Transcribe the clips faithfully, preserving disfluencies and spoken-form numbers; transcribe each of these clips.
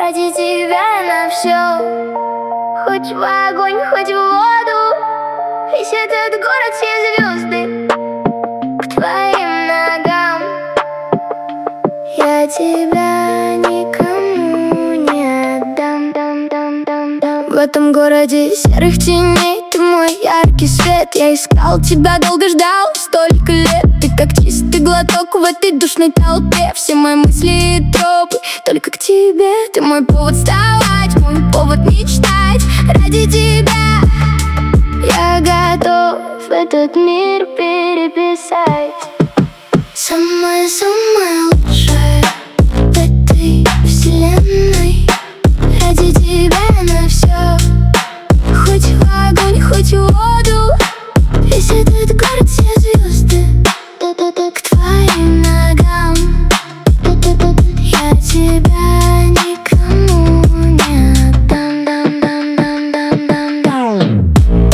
ради тебя на все. Хоть в огонь, хоть в воду, весь этот город, все звезды к твоим ногам. Я тебя никому не отдам, дам, дам, дам, дам. В этом городе серых теней ты мой яркий свет. Я искал тебя, долго ждал, столько лет. Ты как чистый глоток в этой душной толпе. Все мои мысли и тропы только к тебе. Ты мой повод вставать, мой повод мечтать. Ради тебя я готов этот мир переписать. Самое-самое лучшее в этой вселенной. Ради тебя на все. Хоть в огонь, хоть в воду, весь этот город, все звезды к твоим ногам. Я тебя никому не отдам, дам, дам, дам, дам, дам, дам.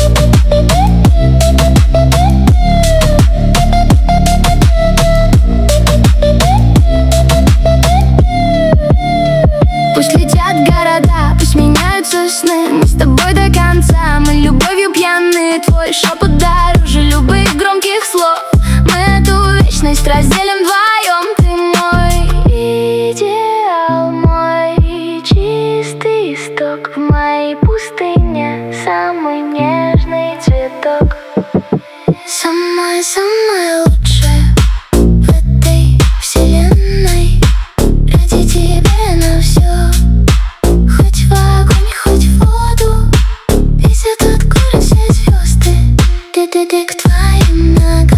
Пусть летят города, пусть меняются сны, мы с тобой до конца, мы любовью пьяны. Твой шепот дороже любых громких слов. Мы эту вечность разделим вдвоем. Ты мой идеал, мой чистый исток. В моей пустыне самый нежный цветок. Самое-самое лучшее в этой вселенной. Ради тебя на все. Хоть в огонь, хоть в воду, весь этот город, все звезды ты-ты-ты к твоим ногам.